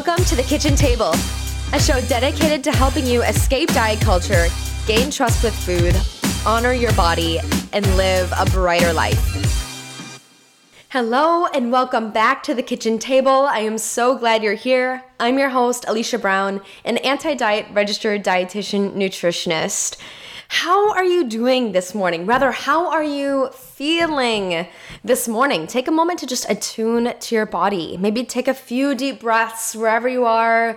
Welcome to The Kitchen Table, a show dedicated to helping you escape diet culture, gain trust with food, honor your body, and live a brighter life. Hello and welcome back to The Kitchen Table. I am so glad you're here. I'm your host, Alicia Brown, an anti-diet registered dietitian nutritionist. How are you doing this morning? Rather, how are you feeling this morning? Take a moment to just attune to your body. Maybe take a few deep breaths wherever you are.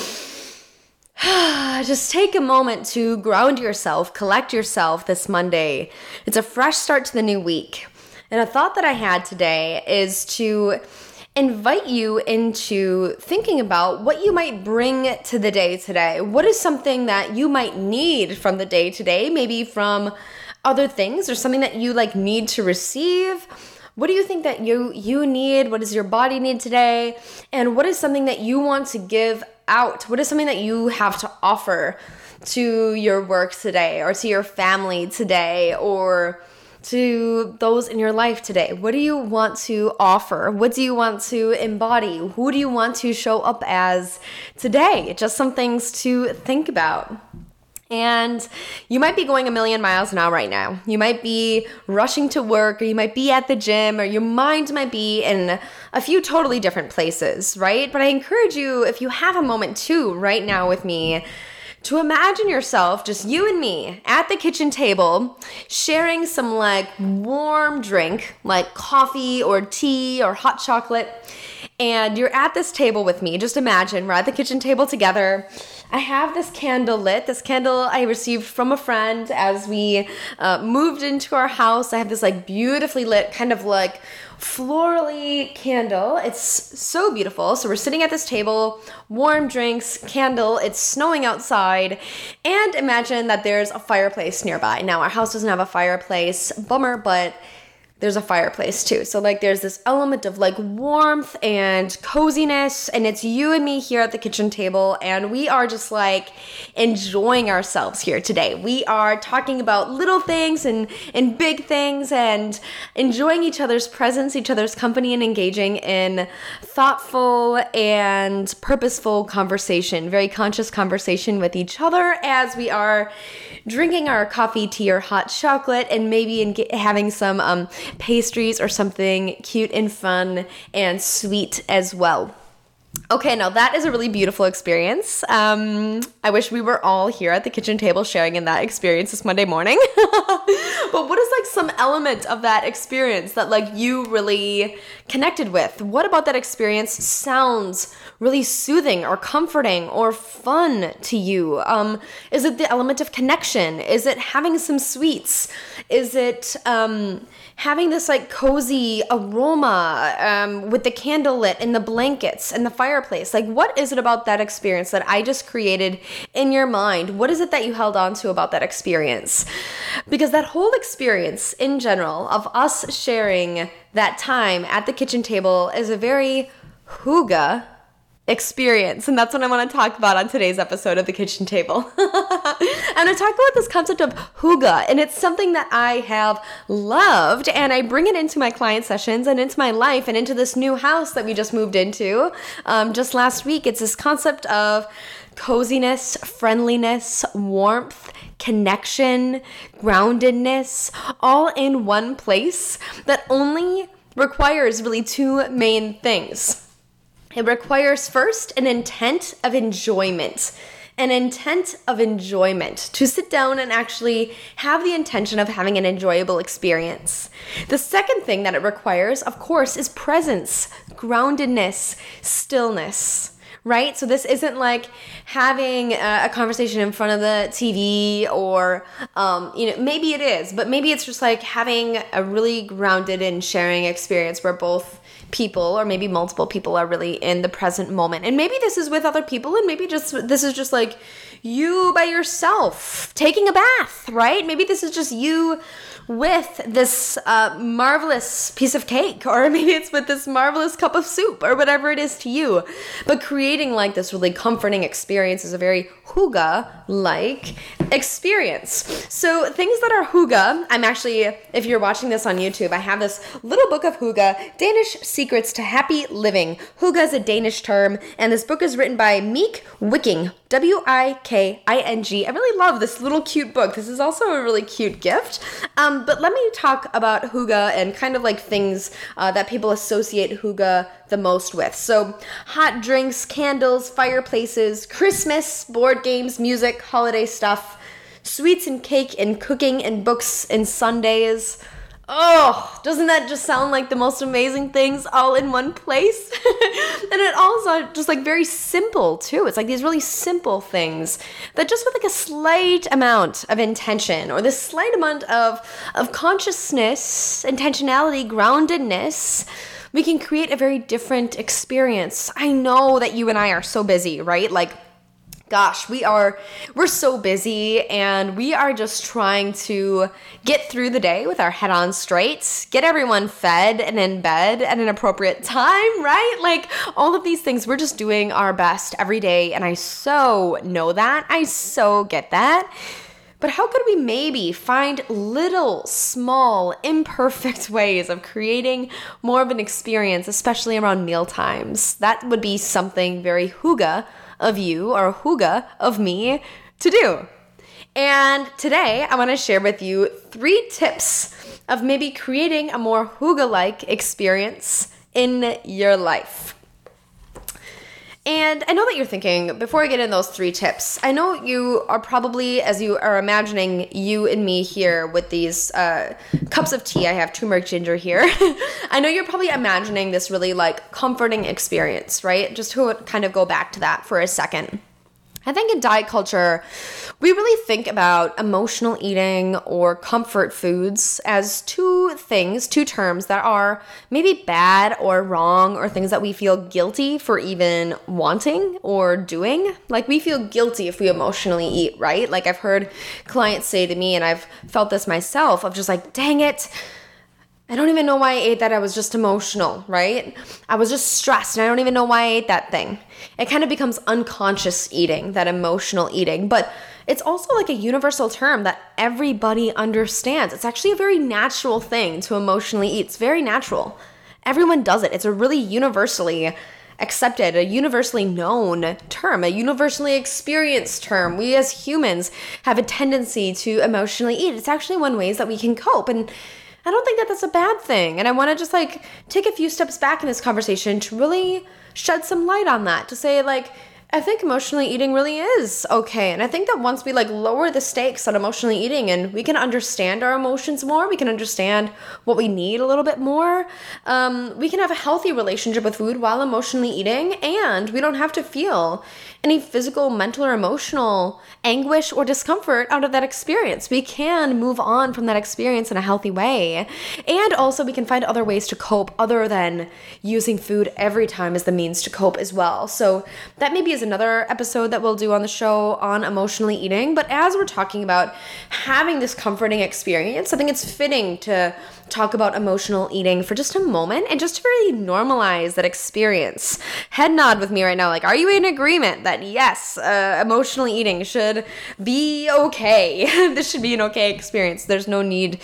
Just take a moment to ground yourself, collect yourself this Monday. It's a fresh start to the new week. And a thought that I had today is to invite you into thinking about what you might bring to the day today. What is something that you might need from the day today? Maybe from other things or something that you need to receive. What do you think that you need? What does your body need today? And what is something that you want to give out? What is something that you have to offer to your work today or to your family today or to those in your life today? What do you want to offer? What do you want to embody? Who do you want to show up as today? Just some things to think about. And you might be going a million miles an hour right now. You might be rushing to work, or you might be at the gym, or your mind might be in a few totally different places, right? But I encourage you, if you have a moment too right now with me, to imagine yourself, just you and me, at the kitchen table, sharing some warm drink, like coffee or tea or hot chocolate, and you're at this table with me. Just imagine we're at the kitchen table together. I have this candle lit. This candle I received from a friend as we moved into our house. I have this beautifully lit kind of florally candle. It's so beautiful. So we're sitting at this table, warm drinks, candle. It's snowing outside. And imagine that there's a fireplace nearby. Now, our house doesn't have a fireplace. Bummer, but there's a fireplace too. So there's this element of warmth and coziness, and it's you and me here at the kitchen table, and we are just enjoying ourselves here today. We are talking about little things and big things and enjoying each other's presence, each other's company, and engaging in thoughtful and purposeful conversation, very conscious conversation with each other as we are drinking our coffee, tea, or hot chocolate, and maybe having some pastries or something cute and fun and sweet as well. Okay, now that is a really beautiful experience. I wish we were all here at the kitchen table sharing in that experience this Monday morning. But what is some element of that experience that you really connected with? What about that experience sounds really soothing or comforting or fun to you? Is it the element of connection? Is it having some sweets? Is it having this cozy aroma with the candle lit and the blankets and the fireplace? What is it about that experience that I just created in your mind? What is it that you held on to about that experience? Because that whole experience in general of us sharing that time at the kitchen table is a very hygge experience, and that's what I want to talk about on today's episode of The Kitchen Table. I'm going to talk about this concept of hygge, and it's something that I have loved, and I bring it into my client sessions and into my life and into this new house that we just moved into just last week. It's this concept of coziness, friendliness, warmth, connection, groundedness, all in one place that only requires really two main things. It requires first an intent of enjoyment. An intent of enjoyment, to sit down and actually have the intention of having an enjoyable experience. The second thing that it requires, of course, is presence, groundedness, stillness. Right? So this isn't having a conversation in front of the TV or, maybe it is, but maybe it's just having a really grounded and sharing experience where both people or maybe multiple people are really in the present moment. And maybe this is with other people, and maybe this is just you by yourself taking a bath, right? Maybe this is just you with this marvelous piece of cake, or maybe it's with this marvelous cup of soup, or whatever it is to you. But create creating like this really comforting experience is a very hygge-like experience. So things that are hygge, I'm actually, if you're watching this on YouTube, I have this little book of hygge, Danish Secrets to Happy Living. Hygge is a Danish term, and this book is written by Meek Wiking, Wiking. I really love this little cute book. This is also a really cute gift. But let me talk about hygge and kind of like things that people associate hygge the most with. So hot drinks, candles, fireplaces, Christmas, board games, music, holiday stuff, sweets and cake and cooking and books and Sundays. Oh, doesn't that just sound like the most amazing things all in one place? And it also just like very simple too. It's like these really simple things that just with like a slight amount of intention or this slight amount of consciousness, intentionality, groundedness, we can create a very different experience. I know that you and I are so busy, right? Like, gosh, we're so busy and we are just trying to get through the day with our head on straight, get everyone fed and in bed at an appropriate time, right? Like all of these things, we're just doing our best every day. And I so know that. I so get that. But how could we maybe find little, small, imperfect ways of creating more of an experience, especially around meal times? That would be something very hygge of you or hygge of me to do. And today I want to share with you 3 tips of maybe creating a more hygge-like experience in your life. And I know that you're thinking, before I get in those 3 tips, I know you are probably, as you are imagining you and me here with these cups of tea, I have turmeric ginger here. I know you're probably imagining this really like comforting experience, right? Just to kind of go back to that for a second. I think in diet culture, we really think about emotional eating or comfort foods as 2 terms that are maybe bad or wrong or things that we feel guilty for even wanting or doing. Like we feel guilty if we emotionally eat, right? Like I've heard clients say to me, and I've felt this myself, of just like, dang it, I don't even know why I ate that. I was just emotional, right? I was just stressed and I don't even know why I ate that thing. It kind of becomes unconscious eating, that emotional eating. But it's also like a universal term that everybody understands. It's actually a very natural thing to emotionally eat. It's very natural. Everyone does it. It's a really universally accepted, a universally known term, a universally experienced term. We as humans have a tendency to emotionally eat. It's actually one ways that we can cope. And I don't think that that's a bad thing. And I want to just like take a few steps back in this conversation to really shed some light on that, to say like, I think emotionally eating really is okay. And I think that once we like lower the stakes on emotionally eating and we can understand our emotions more, we can understand what we need a little bit more, we can have a healthy relationship with food while emotionally eating, and we don't have to feel any physical, mental, or emotional anguish or discomfort out of that experience. We can move on from that experience in a healthy way. And also we can find other ways to cope other than using food every time as the means to cope as well. So that maybe is another episode that we'll do on the show on emotionally eating. But as we're talking about having this comforting experience, I think it's fitting to talk about emotional eating for just a moment and just to really normalize that experience. Head nod with me right now. Like, are you in agreement that yes, emotionally eating should be okay? This should be an okay experience. There's no need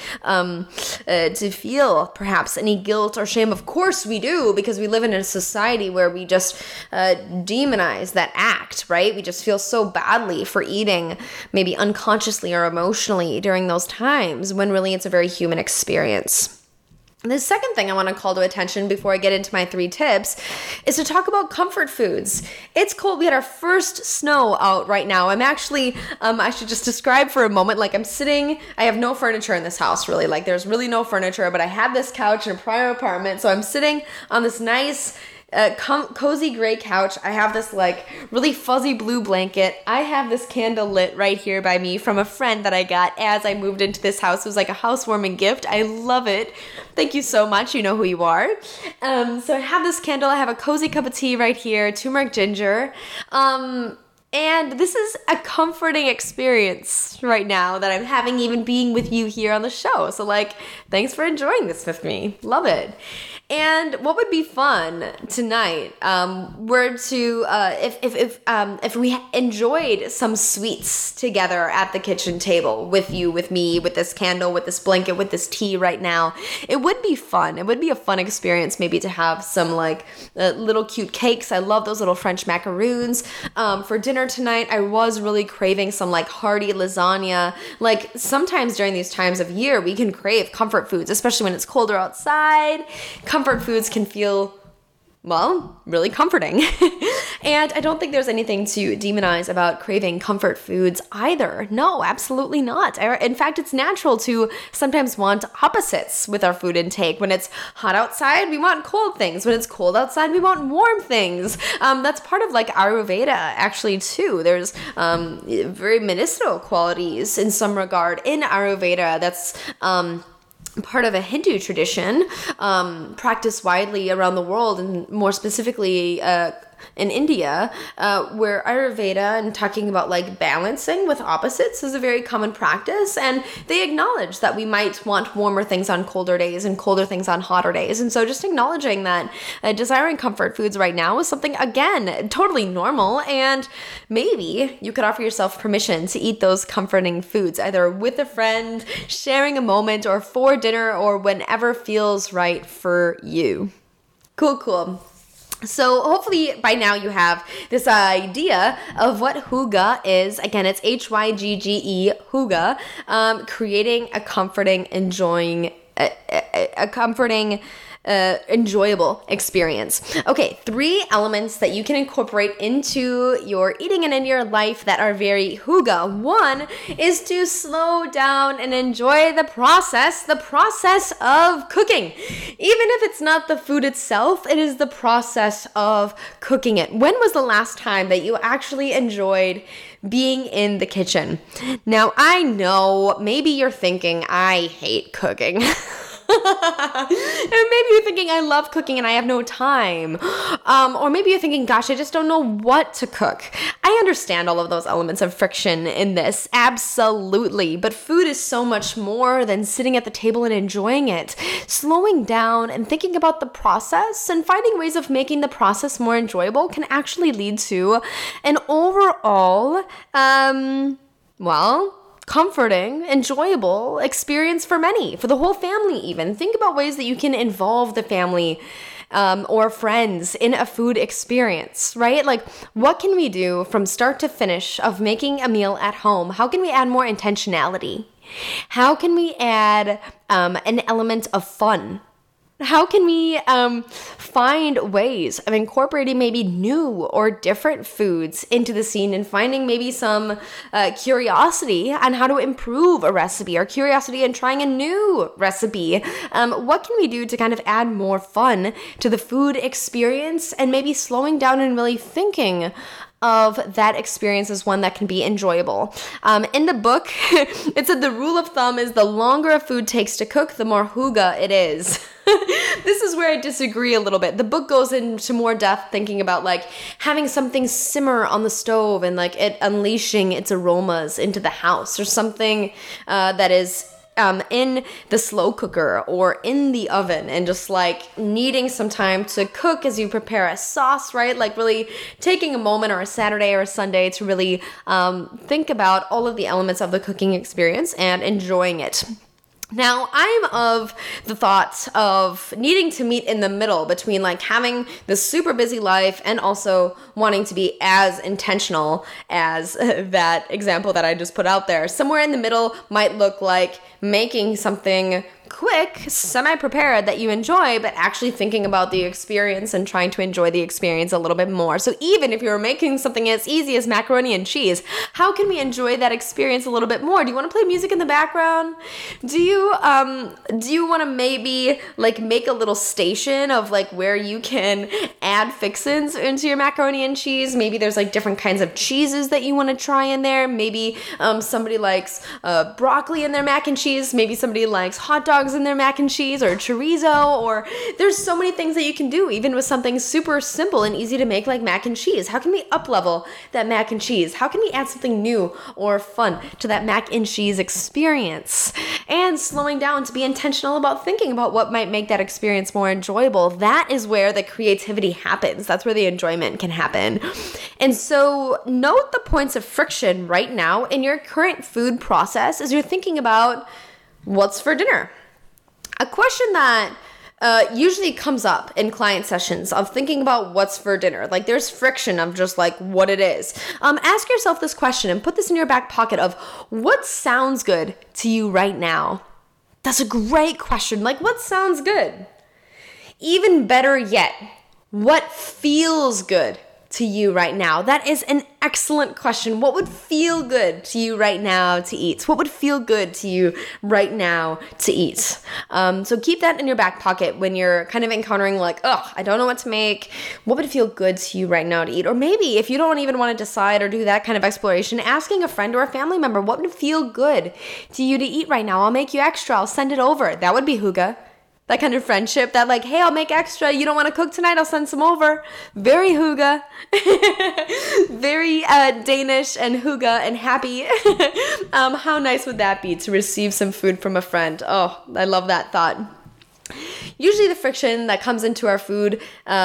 to feel perhaps any guilt or shame. Of course we do, because we live in a society where we just demonize that act, right? We just feel so badly for eating, maybe unconsciously or emotionally during those times, when really it's a very human experience. The second thing I want to call to attention before I get into my 3 tips is to talk about comfort foods. It's cold. We had our first snow out right now. I'm actually, I should just describe for a moment, like I'm sitting, I have no furniture in this house really, like there's really no furniture, but I had this couch in a prior apartment. So I'm sitting on this nice cozy gray couch. I have this like really fuzzy blue blanket. I have this candle lit right here by me from a friend that I got as I moved into this house. It was like a housewarming gift. I love it. Thank you so much. You know who you are. So I have this candle. I have a cozy cup of tea right here, turmeric ginger. And this is a comforting experience right now that I'm having, even being with you here on the show. So like, thanks for enjoying this with me. Love it. And what would be fun tonight were to if we enjoyed some sweets together at the kitchen table with you, with me, with this candle, with this blanket, with this tea right now. It would be fun. It would be a fun experience maybe to have some like little cute cakes. I love those little French macaroons. For dinner tonight, I was really craving some like hearty lasagna. Like sometimes during these times of year, we can crave comfort foods, especially when it's colder outside. Comfort foods can feel, well, really comforting. And I don't think there's anything to demonize about craving comfort foods either. No, absolutely not. In fact, it's natural to sometimes want opposites with our food intake. When it's hot outside, we want cold things. When it's cold outside, we want warm things. That's part of like Ayurveda actually too. There's very medicinal qualities in some regard in Ayurveda. That's part of a Hindu tradition, practiced widely around the world, and more specifically in India, where Ayurveda and talking about like balancing with opposites is a very common practice. And they acknowledge that we might want warmer things on colder days and colder things on hotter days. And so just acknowledging that desiring comfort foods right now is something, again, totally normal. And maybe you could offer yourself permission to eat those comforting foods, either with a friend, sharing a moment, or for dinner, or whenever feels right for you. Cool. So hopefully by now you have this idea of what hygge is. Again, it's Hygge, hygge, creating a comforting, enjoyable experience. Okay, 3 elements that you can incorporate into your eating and in your life that are very hygge. 1 is to slow down and enjoy the process of cooking. Even if it's not the food itself, it is the process of cooking it. When was the last time that you actually enjoyed being in the kitchen? Now, I know maybe you're thinking, I hate cooking. And maybe you're thinking, I love cooking and I have no time. Or maybe you're thinking, gosh, I just don't know what to cook. I understand all of those elements of friction in this, absolutely. But food is so much more than sitting at the table and enjoying it. Slowing down and thinking about the process and finding ways of making the process more enjoyable can actually lead to an overall, comforting, enjoyable experience for many, for the whole family even. Think about ways that you can involve the family or friends in a food experience, right? Like, what can we do from start to finish of making a meal at home? How can we add more intentionality? How can we add an element of fun? How can we find ways of incorporating maybe new or different foods into the scene and finding maybe some curiosity on how to improve a recipe or curiosity in trying a new recipe? What can we do to kind of add more fun to the food experience and maybe slowing down and really thinking of that experience as one that can be enjoyable? In the book, it said the rule of thumb is the longer a food takes to cook, the more hygge it is. This is where I disagree a little bit. The book goes into more depth thinking about like having something simmer on the stove and like it unleashing its aromas into the house, or something that is in the slow cooker or in the oven, and just like needing some time to cook as you prepare a sauce, right? Like really taking a moment, or a Saturday or a Sunday, to really think about all of the elements of the cooking experience and enjoying it. Now, I'm of the thought of needing to meet in the middle between like having this super busy life and also wanting to be as intentional as that example that I just put out there. Somewhere in the middle might look like making something quick, semi-prepared that you enjoy, but actually thinking about the experience and trying to enjoy the experience a little bit more. So even if you're making something as easy as macaroni and cheese, how can we enjoy that experience a little bit more? Do you want to play music in the background? Do you want to maybe like make a little station of like where you can add fixins into your macaroni and cheese? Maybe there's like different kinds of cheeses that you want to try in there. Maybe somebody likes broccoli in their mac and cheese. Maybe somebody likes hot dog dogs in their mac and cheese or chorizo, or there's so many things that you can do, even with something super simple and easy to make like mac and cheese. How can we up-level that mac and cheese? How can we add something new or fun to that mac and cheese experience? And slowing down to be intentional about thinking about what might make that experience more enjoyable. That is where the creativity happens. That's where the enjoyment can happen. And so note the points of friction right now in your current food process as you're thinking about what's for dinner. A question that usually comes up in client sessions of thinking about what's for dinner. Like there's friction of just like what it is. Ask yourself this question and put this in your back pocket of what sounds good to you right now. That's a great question. Like what sounds good? Even better yet, what feels good to you right now? That is an excellent question. What would feel good to you right now to eat? What would feel good to you right now to eat? So keep that in your back pocket when you're kind of encountering like, I don't know what to make. What would feel good to you right now to eat? Or maybe if you don't even want to decide or do that kind of exploration, asking a friend or a family member, what would feel good to you to eat right now? I'll make you extra. I'll send it over. That would be hygge. That kind of friendship that like, hey, I'll make extra. You don't want to cook tonight? I'll send some over. Very hygge. Very Danish and hygge and happy. How nice would that be to receive some food from a friend? Oh, I love that thought. Usually the friction that comes into our food,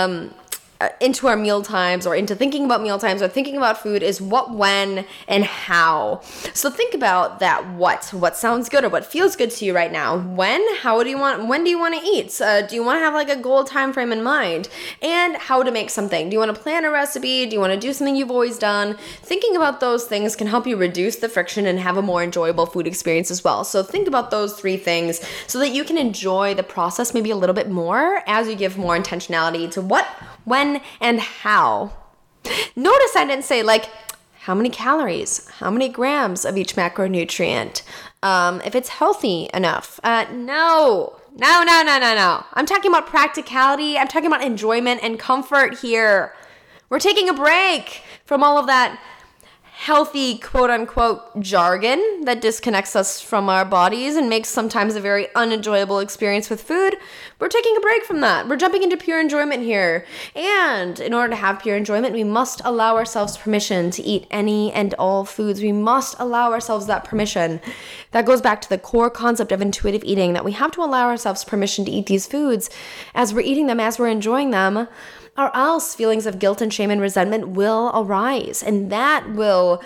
into our meal times or into thinking about meal times or thinking about food is what, when, and how. So think about that what sounds good or what feels good to you right now. When do you want to eat? Do you want to have like a goal time frame in mind? And how to make something. Do you want to plan a recipe? Do you want to do something you've always done? Thinking about those things can help you reduce the friction and have a more enjoyable food experience as well. So think about those three things so that you can enjoy the process maybe a little bit more as you give more intentionality to what, when, and how. Notice I didn't say like how many calories, how many grams of each macronutrient, if it's healthy enough. No. I'm talking about practicality. I'm talking about enjoyment and comfort here. We're taking a break from all of that healthy, quote-unquote, jargon that disconnects us from our bodies and makes sometimes a very unenjoyable experience with food. We're taking a break from that. We're jumping into pure enjoyment here. And in order to have pure enjoyment, we must allow ourselves permission to eat any and all foods. We must allow ourselves that permission. That goes back to the core concept of intuitive eating, that we have to allow ourselves permission to eat these foods as we're eating them, as we're enjoying them, or else feelings of guilt and shame and resentment will arise, and that will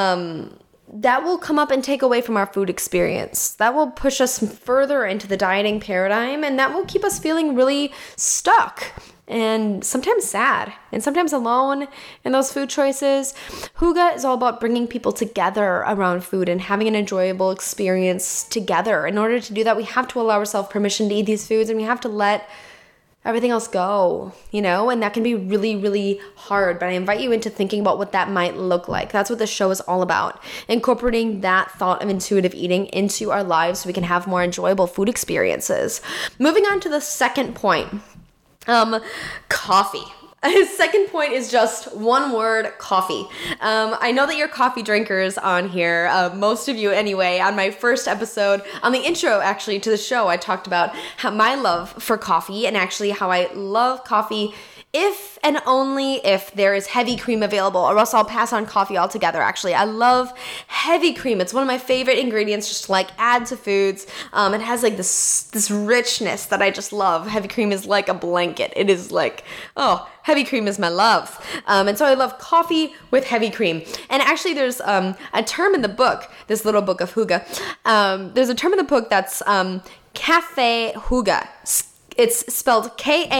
come up and take away from our food experience. That will push us further into the dieting paradigm, and that will keep us feeling really stuck and sometimes sad and sometimes alone in those food choices. Hygge is all about bringing people together around food and having an enjoyable experience together. In order to do that, we have to allow ourselves permission to eat these foods, and we have to let everything else go, and that can be really, really hard. But I invite you into thinking about what that might look like. That's what the show is all about. Incorporating that thought of intuitive eating into our lives so we can have more enjoyable food experiences. Moving on to the second point, coffee. His second point is just one word, coffee. I know that you're coffee drinkers on here, most of you anyway. On my first episode, on the intro actually to the show, I talked about my love for coffee and actually how I love coffee if and only if there is heavy cream available, or else I'll pass on coffee altogether. Actually, I love heavy cream. It's one of my favorite ingredients just to like add to foods. It has like this richness that I just love. Heavy cream is like a blanket. It is like, heavy cream is my love. And so I love coffee with heavy cream. And actually there's a term in the book, this little book of hygge. There's a term in the book that's cafe hygge. It's spelled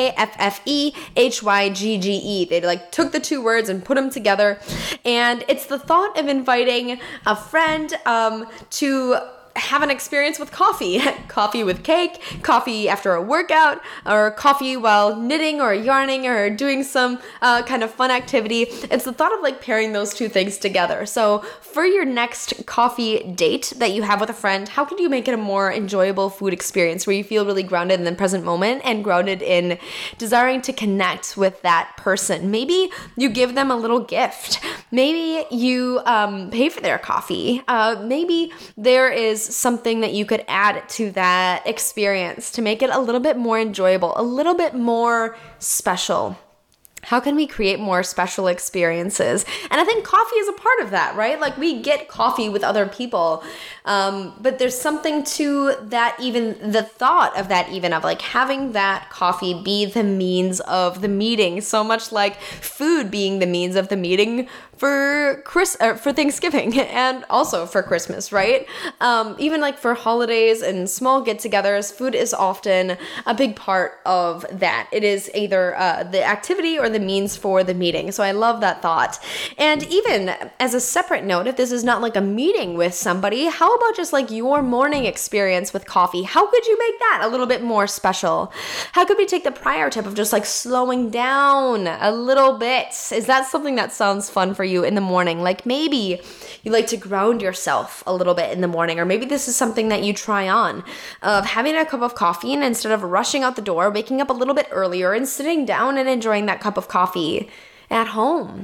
Kaffehyggge. They like took the two words and put them together. And it's the thought of inviting a friend to have an experience with coffee. Coffee with cake, coffee after a workout, or coffee while knitting or yarning or doing some kind of fun activity. It's the thought of like pairing those two things together. So for your next coffee date that you have with a friend, how can you make it a more enjoyable food experience where you feel really grounded in the present moment and grounded in desiring to connect with that person? Maybe you give them a little gift. Maybe you pay for their coffee. Maybe there is is something that you could add to that experience to make it a little bit more enjoyable, a little bit more special? How can we create more special experiences? And I think coffee is a part of that, right? Like we get coffee with other people, but there's something to that, even the thought of that, even of like having that coffee be the means of the meeting, so much like food being the means of the meeting for Thanksgiving and also for Christmas, right? Even like for holidays and small get-togethers, food is often a big part of that. It is either the activity or the means for the meeting. So I love that thought. And even as a separate note, if this is not like a meeting with somebody, how about just like your morning experience with coffee? How could you make that a little bit more special? How could we take the prior tip of just like slowing down a little bit? Is that something that sounds fun for you in the morning? Like maybe you like to ground yourself a little bit in the morning, or maybe this is something that you try on, of having a cup of coffee and instead of rushing out the door, waking up a little bit earlier and sitting down and enjoying that cup of coffee at home.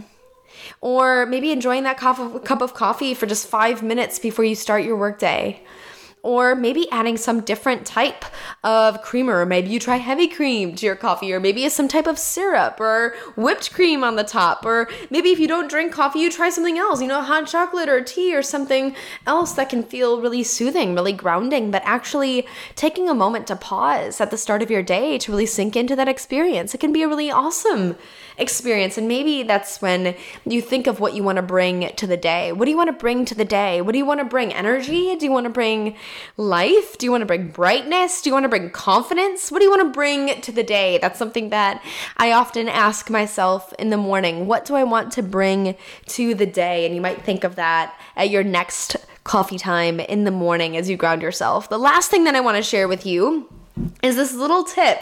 Or maybe enjoying that cup of coffee for just 5 minutes before you start your workday. Or maybe adding some different type of creamer. Maybe you try heavy cream to your coffee, or maybe some type of syrup or whipped cream on the top. Or maybe if you don't drink coffee, you try something else, hot chocolate or tea or something else that can feel really soothing, really grounding, but actually taking a moment to pause at the start of your day to really sink into that experience. It can be a really awesome experience. And maybe that's when you think of what you want to bring to the day. What do you want to bring to the day? What do you want to bring? Energy? Do you want to bring life? Do you want to bring brightness? Do you want to bring confidence? What do you want to bring to the day? That's something that I often ask myself in the morning. What do I want to bring to the day? And you might think of that at your next coffee time in the morning as you ground yourself. The last thing that I want to share with you is this little tip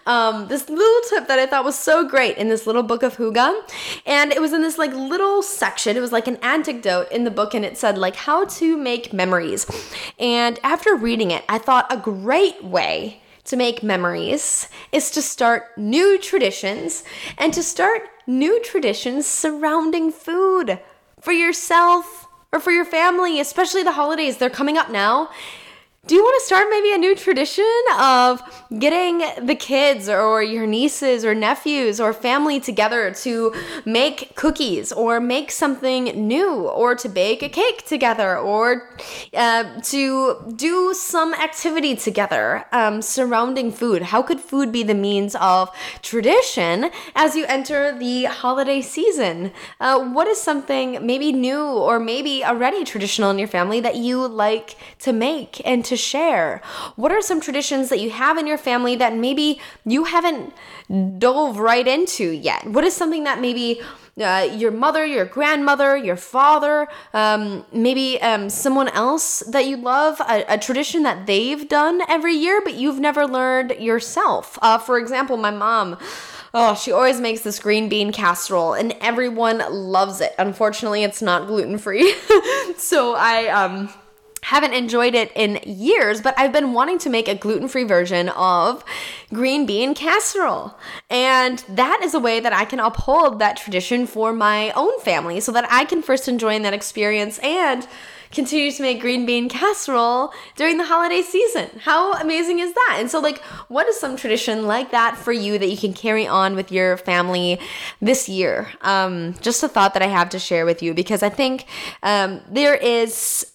that I thought was so great in this little book of Hygge. And it was in this like little section. It was like an anecdote in the book, and it said like how to make memories. And after reading it, I thought a great way to make memories is to start new traditions, and to start new traditions surrounding food for yourself or for your family, especially the holidays. They're coming up now. Do you want to start maybe a new tradition of getting the kids or your nieces or nephews or family together to make cookies or make something new, or to bake a cake together, or to do some activity together surrounding food? How could food be the means of tradition as you enter the holiday season? What is something maybe new or maybe already traditional in your family that you like to make and to share? What are some traditions that you have in your family that maybe you haven't dove right into yet? What is something that maybe your mother, your grandmother, your father, maybe someone else that you love, a tradition that they've done every year but you've never learned yourself? For example, my mom, she always makes this green bean casserole and everyone loves it. Unfortunately, it's not gluten-free. So I haven't enjoyed it in years, but I've been wanting to make a gluten-free version of green bean casserole. And that is a way that I can uphold that tradition for my own family, so that I can first enjoy that experience and continue to make green bean casserole during the holiday season. How amazing is that? And so like, what is some tradition like that for you that you can carry on with your family this year? Just a thought that I have to share with you, because I think there is,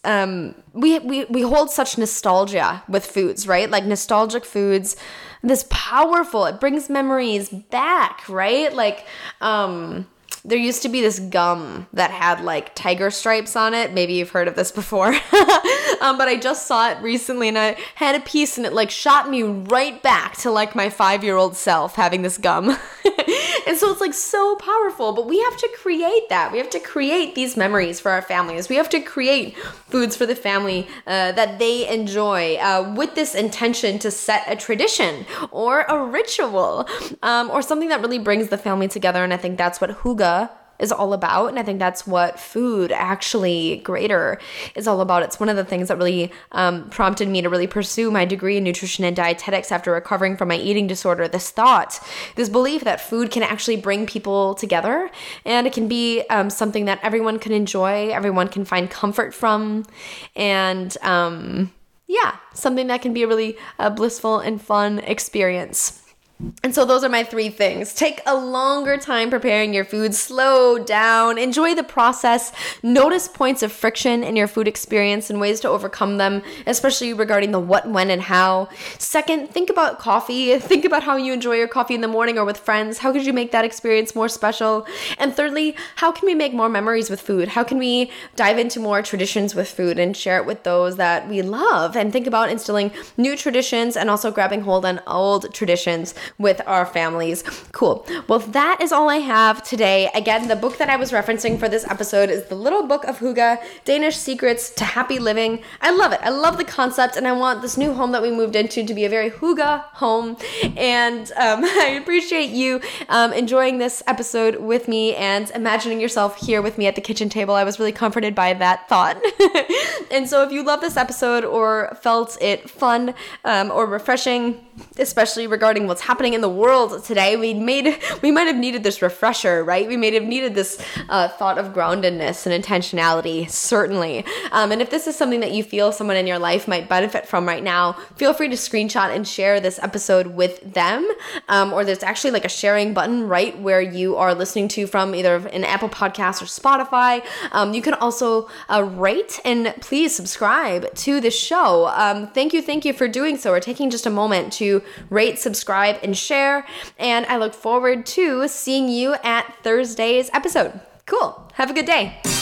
we hold such nostalgia with foods, right? Like nostalgic foods, this powerful, it brings memories back, right? Like, there used to be this gum that had like tiger stripes on it. Maybe you've heard of this before. But I just saw it recently and I had a piece and it like shot me right back to like my 5-year-old self having this gum. And so it's like so powerful, but we have to create that. We have to create these memories for our families. We have to create foods for the family that they enjoy with this intention to set a tradition or a ritual or something that really brings the family together. And I think that's what Hygge is all about. And I think that's what Food Actually Greater is all about. It's one of the things that really prompted me to really pursue my degree in nutrition and dietetics after recovering from my eating disorder. This thought, this belief that food can actually bring people together, and it can be something that everyone can enjoy, everyone can find comfort from, and something that can be a really blissful and fun experience. And so those are my 3 things. Take a longer time preparing your food. Slow down. Enjoy the process. Notice points of friction in your food experience and ways to overcome them, especially regarding the what, when, and how. Second, think about coffee. Think about how you enjoy your coffee in the morning or with friends. How could you make that experience more special? And thirdly, how can we make more memories with food? How can we dive into more traditions with food and share it with those that we love? And think about instilling new traditions and also grabbing hold on old traditions with our families. Cool. Well, that is all I have today. Again, the book that I was referencing for this episode is The Little Book of Hygge, Danish Secrets to Happy Living. I love it. I love the concept, and I want this new home that we moved into to be a very Hygge home. And I appreciate you enjoying this episode with me and imagining yourself here with me at the kitchen table. I was really comforted by that thought. And so if you love this episode or felt it fun or refreshing, especially regarding what's happening in the world today, we might have needed this refresher, right? We may have needed this thought of groundedness and intentionality, certainly. And if this is something that you feel someone in your life might benefit from right now, feel free to screenshot and share this episode with them. Or there's actually like a sharing button right where you are listening to from, either an Apple Podcast or Spotify. You can also rate and please subscribe to the show. Thank you for doing so, or taking just a moment to rate, subscribe, and share. And I look forward to seeing you at Thursday's episode. Cool. Have a good day.